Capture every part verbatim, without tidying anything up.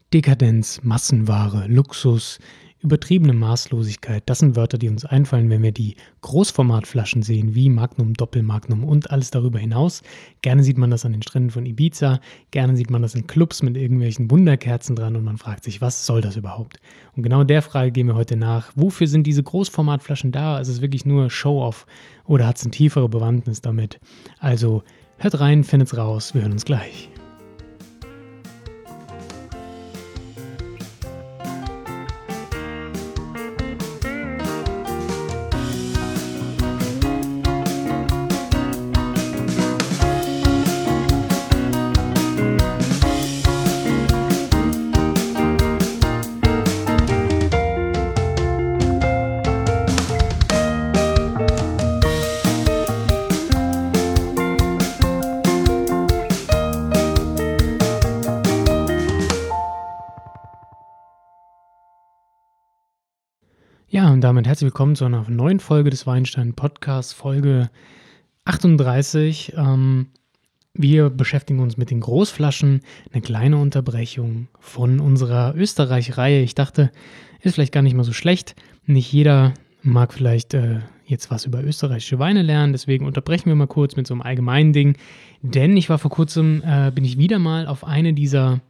Dekadenz, Massenware, Luxus, übertriebene Maßlosigkeit, das sind Wörter, die uns einfallen, wenn wir die Großformatflaschen sehen, wie Magnum, Doppelmagnum und alles darüber hinaus. Gerne sieht man das an den Stränden von Ibiza, gerne sieht man das in Clubs mit irgendwelchen Wunderkerzen dran und man fragt sich, was soll das überhaupt? Und genau der Frage gehen wir heute nach. Wofür sind diese Großformatflaschen da? Ist es wirklich nur Show-off oder hat es eine tiefere Bewandtnis damit? Also hört rein, findet's raus, wir hören uns gleich. Ja, und damit herzlich willkommen zu einer neuen Folge des Weinstein Podcasts, Folge achtunddreißig. Ähm, wir beschäftigen uns mit den Großflaschen, eine kleine Unterbrechung von unserer Österreich-Reihe. Ich dachte, ist vielleicht gar nicht mal so schlecht. Nicht jeder mag vielleicht äh, jetzt was über österreichische Weine lernen, deswegen unterbrechen wir mal kurz mit so einem allgemeinen Ding. Denn ich war vor kurzem, äh, bin ich wieder mal auf eine dieser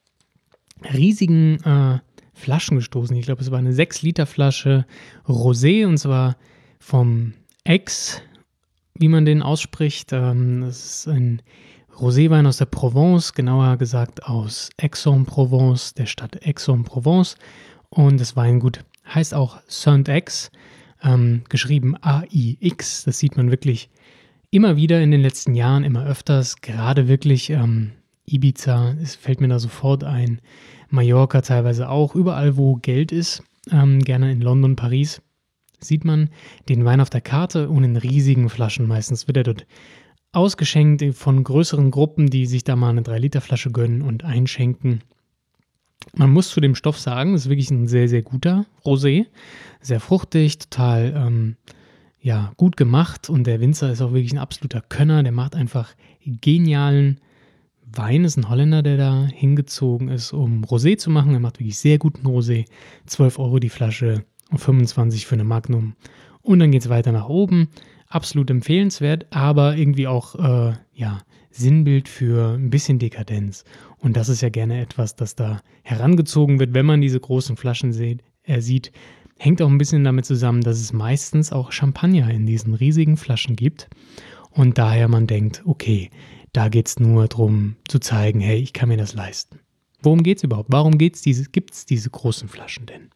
riesigen äh, Flaschen gestoßen. Ich glaube, es war eine sechs Liter Flasche Rosé und zwar vom Aix, wie man den ausspricht. Ähm, das ist ein Roséwein aus der Provence, genauer gesagt aus Aix-en-Provence, der Stadt Aix-en-Provence. Und das Weingut heißt auch Saint-Ex, ähm, geschrieben A I X. Das sieht man wirklich immer wieder in den letzten Jahren, immer öfters. Gerade wirklich ähm, Ibiza, es fällt mir da sofort ein. Mallorca teilweise auch, überall wo Geld ist, ähm, gerne in London, Paris, sieht man den Wein auf der Karte und in riesigen Flaschen. Meistens wird er dort ausgeschenkt von größeren Gruppen, die sich da mal eine drei Liter Flasche gönnen und einschenken. Man muss zu dem Stoff sagen, das ist wirklich ein sehr, sehr guter Rosé, sehr fruchtig, total ähm, ja, gut gemacht und der Winzer ist auch wirklich ein absoluter Könner, der macht einfach genialen Wein, ist ein Holländer, der da hingezogen ist, um Rosé zu machen. Er macht wirklich sehr guten Rosé. zwölf Euro die Flasche und fünfundzwanzig für eine Magnum. Und dann geht es weiter nach oben. Absolut empfehlenswert, aber irgendwie auch äh, ja, Sinnbild für ein bisschen Dekadenz. Und das ist ja gerne etwas, das da herangezogen wird, wenn man diese großen Flaschen sieht. Er sieht, hängt auch ein bisschen damit zusammen, dass es meistens auch Champagner in diesen riesigen Flaschen gibt. Und daher man denkt, okay, da geht es nur darum zu zeigen, hey, ich kann mir das leisten. Worum geht es überhaupt? Warum geht's diese, gibt es diese großen Flaschen denn?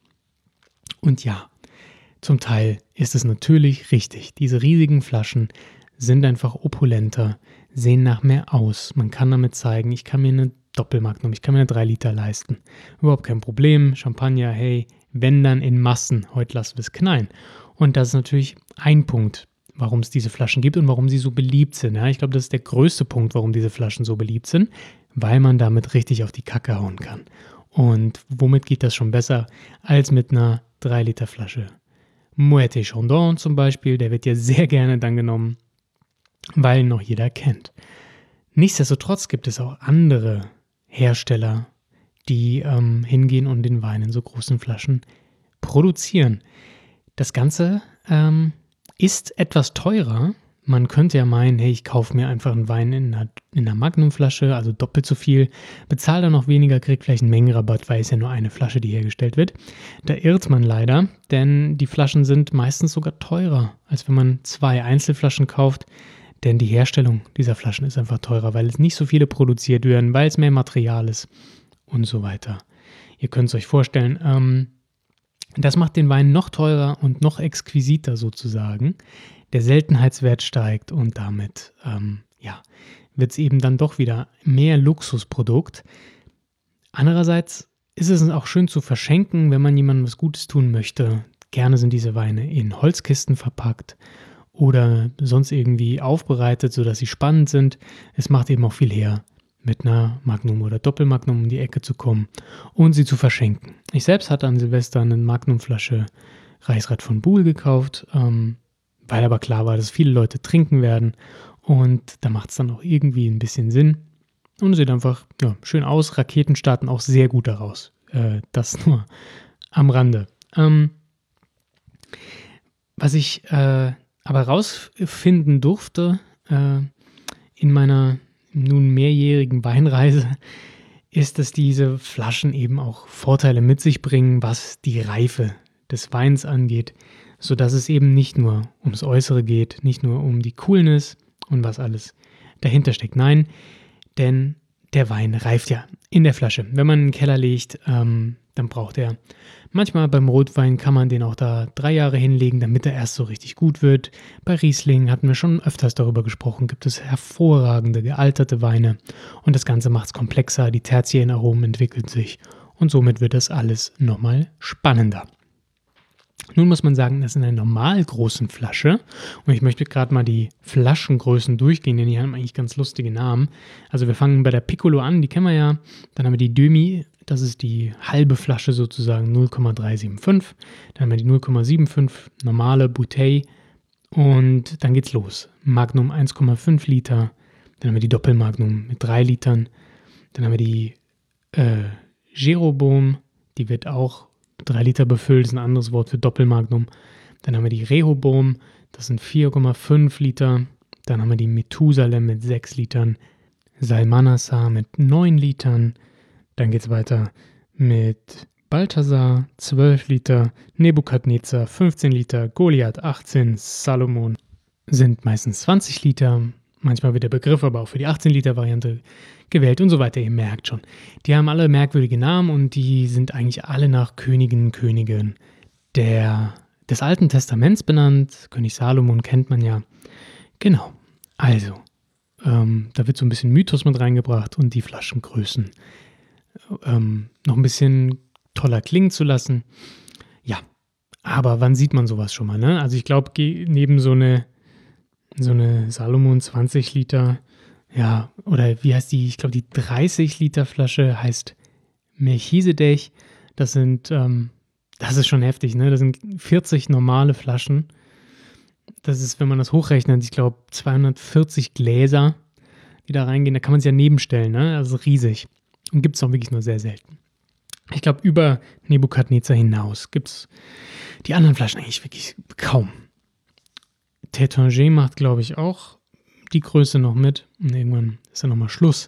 Und ja, zum Teil ist es natürlich richtig. Diese riesigen Flaschen sind einfach opulenter, sehen nach mehr aus. Man kann damit zeigen, ich kann mir eine Doppelmagnum, ich kann mir eine drei Liter leisten. Überhaupt kein Problem. Champagner, hey, wenn dann in Massen, heute lassen wir es knallen. Und das ist natürlich ein Punkt, warum es diese Flaschen gibt und warum sie so beliebt sind. Ja, ich glaube, das ist der größte Punkt, warum diese Flaschen so beliebt sind, weil man damit richtig auf die Kacke hauen kann. Und womit geht das schon besser als mit einer drei Liter Flasche? Moët Chandon zum Beispiel, der wird ja sehr gerne dann genommen, weil ihn noch jeder kennt. Nichtsdestotrotz gibt es auch andere Hersteller, die ähm, hingehen und den Wein in so großen Flaschen produzieren. Das Ganze ähm, ist etwas teurer. Man könnte ja meinen, hey, ich kaufe mir einfach einen Wein in einer, in einer Magnumflasche, also doppelt so viel, bezahle dann noch weniger, kriege vielleicht einen Mengenrabatt, weil es ja nur eine Flasche, die hergestellt wird. Da irrt man leider, denn die Flaschen sind meistens sogar teurer, als wenn man zwei Einzelflaschen kauft, denn die Herstellung dieser Flaschen ist einfach teurer, weil es nicht so viele produziert werden, weil es mehr Material ist und so weiter. Ihr könnt es euch vorstellen, ähm, das macht den Wein noch teurer und noch exquisiter sozusagen. Der Seltenheitswert steigt und damit ähm, ja, wird es eben dann doch wieder mehr Luxusprodukt. Andererseits ist es auch schön zu verschenken, wenn man jemandem was Gutes tun möchte. Gerne sind diese Weine in Holzkisten verpackt oder sonst irgendwie aufbereitet, sodass sie spannend sind. Es macht eben auch viel her, mit einer Magnum oder Doppelmagnum um die Ecke zu kommen und sie zu verschenken. Ich selbst hatte an Silvester eine Magnumflasche Reichsrat von Buhl gekauft, ähm, weil aber klar war, dass viele Leute trinken werden und da macht es dann auch irgendwie ein bisschen Sinn, und es sieht einfach ja, schön aus. Raketen starten auch sehr gut daraus. Äh, das nur am Rande. Ähm, was ich äh, aber rausfinden durfte äh, in meiner nun mehrjährigen Weinreise, ist, dass diese Flaschen eben auch Vorteile mit sich bringen, was die Reife des Weins angeht, sodass es eben nicht nur ums Äußere geht, nicht nur um die Coolness und was alles dahinter steckt. Nein, denn der Wein reift ja in der Flasche. Wenn man in den Keller legt, ähm, dann braucht er manchmal beim Rotwein kann man den auch da drei Jahre hinlegen, damit er erst so richtig gut wird. Bei Riesling hatten wir schon öfters darüber gesprochen, gibt es hervorragende, gealterte Weine und das Ganze macht es komplexer, die tertiären Aromen entwickeln sich und somit wird das alles nochmal spannender. Nun muss man sagen, das in einer normal großen Flasche, und ich möchte gerade mal die Flaschengrößen durchgehen, denn die haben eigentlich ganz lustige Namen. Also wir fangen bei der Piccolo an, die kennen wir ja, dann haben wir die Demi, das ist die halbe Flasche sozusagen, null Komma drei sieben fünf, dann haben wir die null Komma sieben fünf, normale Bouteille und dann geht's los. Magnum eins Komma fünf Liter, dann haben wir die Doppelmagnum mit drei Litern, dann haben wir die äh, Jeroboam, die wird auch drei Liter befüllt, ist ein anderes Wort für Doppelmagnum. Dann haben wir die Rehoboam, das sind vier Komma fünf Liter. Dann haben wir die Methusalem mit sechs Litern. Salmanasar mit neun Litern. Dann geht es weiter mit Balthasar, zwölf Liter. Nebukadnezar, fünfzehn Liter. Goliath, achtzehn. Salomon sind meistens zwanzig Liter. Manchmal wird der Begriff aber auch für die achtzehn Liter Variante gewählt und so weiter. Ihr merkt schon. Die haben alle merkwürdige Namen und die sind eigentlich alle nach Königinnen und Königen der, des Alten Testaments benannt. König Salomon kennt man ja. Genau. Also, ähm, da wird so ein bisschen Mythos mit reingebracht und die Flaschengrößen ähm, noch ein bisschen toller klingen zu lassen. Ja, aber wann sieht man sowas schon mal, ne? Also ich glaube, neben so eine so eine Salomon zwanzig Liter, ja, oder wie heißt die? Ich glaube, die dreißig Liter Flasche heißt Melchisedech. Das sind, ähm, das ist schon heftig, ne? Das sind vierzig normale Flaschen. Das ist, wenn man das hochrechnet, ich glaube, zweihundertvierzig Gläser, die da reingehen. Da kann man es ja nebenstellen, ne? Also riesig. Und gibt es auch wirklich nur sehr selten. Ich glaube, über Nebukadnezar hinaus gibt es die anderen Flaschen eigentlich wirklich kaum. Tétanger macht, glaube ich, auch die Größe noch mit. Und irgendwann ist ja nochmal Schluss.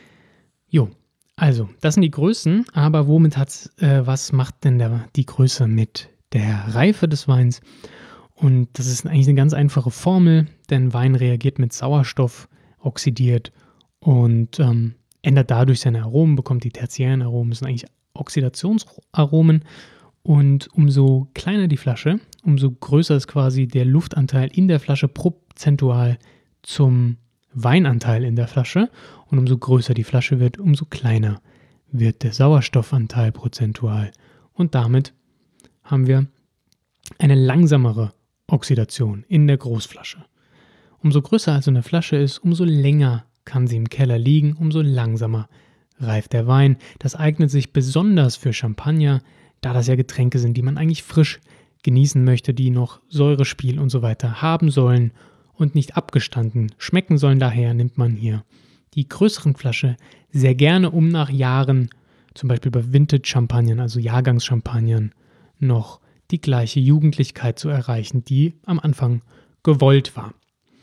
Jo, also, das sind die Größen. Aber womit hat's, äh, was macht denn der, die Größe mit der Reife des Weins? Und das ist eigentlich eine ganz einfache Formel, denn Wein reagiert mit Sauerstoff, oxidiert und ähm, ändert dadurch seine Aromen, bekommt die tertiären Aromen, das sind eigentlich Oxidationsaromen. Und umso kleiner die Flasche, umso größer ist quasi der Luftanteil in der Flasche prozentual zum Weinanteil in der Flasche. Und umso größer die Flasche wird, umso kleiner wird der Sauerstoffanteil prozentual. Und damit haben wir eine langsamere Oxidation in der Großflasche. Umso größer also eine Flasche ist, umso länger kann sie im Keller liegen, umso langsamer reift der Wein. Das eignet sich besonders für Champagner, da das ja Getränke sind, die man eigentlich frisch genießen möchte, die noch Säurespiel und so weiter haben sollen und nicht abgestanden schmecken sollen. Daher nimmt man hier die größeren Flasche sehr gerne, um nach Jahren, zum Beispiel bei Vintage-Champagnern, also Jahrgangschampagnern, noch die gleiche Jugendlichkeit zu erreichen, die am Anfang gewollt war.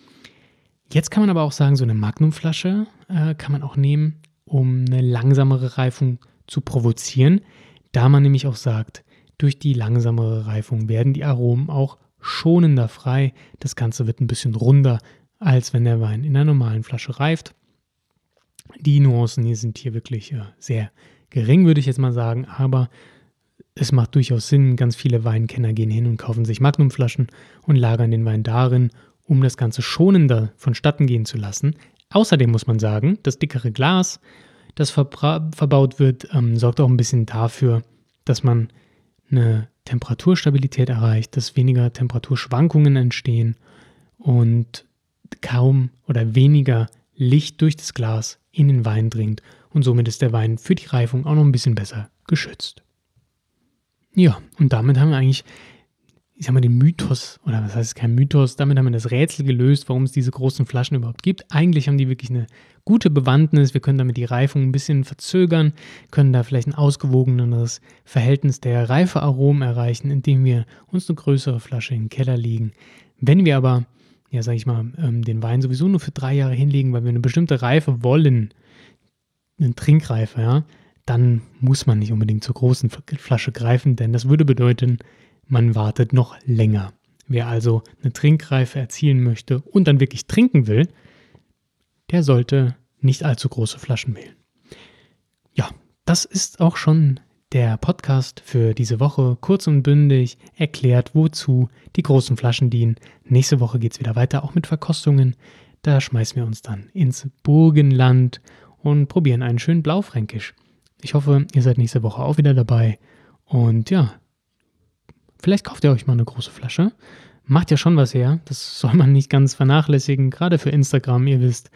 Jetzt kann man aber auch sagen, so eine Magnumflasche äh, kann man auch nehmen, um eine langsamere Reifung zu provozieren, da man nämlich auch sagt, durch die langsamere Reifung werden die Aromen auch schonender frei. Das Ganze wird ein bisschen runder, als wenn der Wein in einer normalen Flasche reift. Die Nuancen hier sind hier wirklich äh, sehr gering, würde ich jetzt mal sagen, aber es macht durchaus Sinn. Ganz viele Weinkenner gehen hin und kaufen sich Magnumflaschen und lagern den Wein darin, um das Ganze schonender vonstatten gehen zu lassen. Außerdem muss man sagen, das dickere Glas, das verbra- verbaut wird, ähm, sorgt auch ein bisschen dafür, dass man eine Temperaturstabilität erreicht, dass weniger Temperaturschwankungen entstehen und kaum oder weniger Licht durch das Glas in den Wein dringt und somit ist der Wein für die Reifung auch noch ein bisschen besser geschützt. Ja, und damit haben wir eigentlich ich sag mal, den Mythos, oder was heißt kein Mythos, damit haben wir das Rätsel gelöst, warum es diese großen Flaschen überhaupt gibt. Eigentlich haben die wirklich eine gute Bewandtnis. Wir können damit die Reifung ein bisschen verzögern, können da vielleicht ein ausgewogeneres Verhältnis der Reifearomen erreichen, indem wir uns eine größere Flasche in den Keller legen. Wenn wir aber, ja, sag ich mal, den Wein sowieso nur für drei Jahre hinlegen, weil wir eine bestimmte Reife wollen, eine Trinkreife, ja, dann muss man nicht unbedingt zur großen Flasche greifen, denn das würde bedeuten, man wartet noch länger. Wer also eine Trinkreife erzielen möchte und dann wirklich trinken will, der sollte nicht allzu große Flaschen wählen. Ja, das ist auch schon der Podcast für diese Woche. Kurz und bündig erklärt, wozu die großen Flaschen dienen. Nächste Woche geht es wieder weiter, auch mit Verkostungen. Da schmeißen wir uns dann ins Burgenland und probieren einen schönen Blaufränkisch. Ich hoffe, ihr seid nächste Woche auch wieder dabei. Und ja, vielleicht kauft ihr euch mal eine große Flasche. Macht ja schon was her. Das soll man nicht ganz vernachlässigen. Gerade für Instagram, ihr wisst,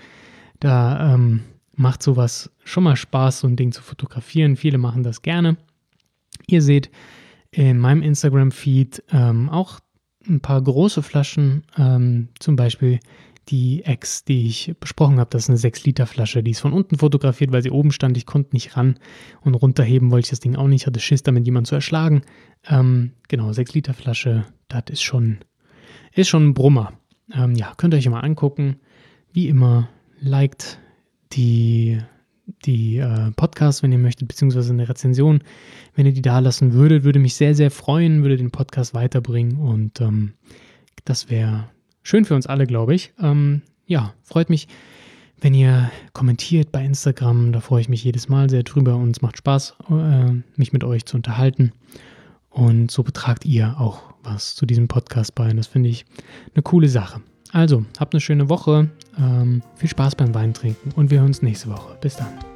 da ähm, macht sowas schon mal Spaß, so ein Ding zu fotografieren. Viele machen das gerne. Ihr seht in meinem Instagram-Feed ähm, auch ein paar große Flaschen. Ähm, zum Beispiel die Ex, die ich besprochen habe. Das ist eine sechs Liter Flasche. Die ist von unten fotografiert, weil sie oben stand. Ich konnte nicht ran und runterheben wollte ich das Ding auch nicht. Ich hatte Schiss, damit jemanden zu erschlagen. Ähm, genau, sechs Liter Flasche. Das ist schon, ist schon ein Brummer. Ähm, ja, könnt ihr euch mal angucken. Wie immer, liked die, die äh, Podcasts, wenn ihr möchtet, beziehungsweise eine Rezension. Wenn ihr die da lassen würdet, würde mich sehr, sehr freuen, würde den Podcast weiterbringen und ähm, das wäre schön für uns alle, glaube ich. Ähm, ja, freut mich, wenn ihr kommentiert bei Instagram. Da freue ich mich jedes Mal sehr drüber und es macht Spaß, äh, mich mit euch zu unterhalten. Und so betragt ihr auch was zu diesem Podcast bei. Und das finde ich eine coole Sache. Also, habt eine schöne Woche. Ähm, viel Spaß beim Weintrinken und wir hören uns nächste Woche. Bis dann.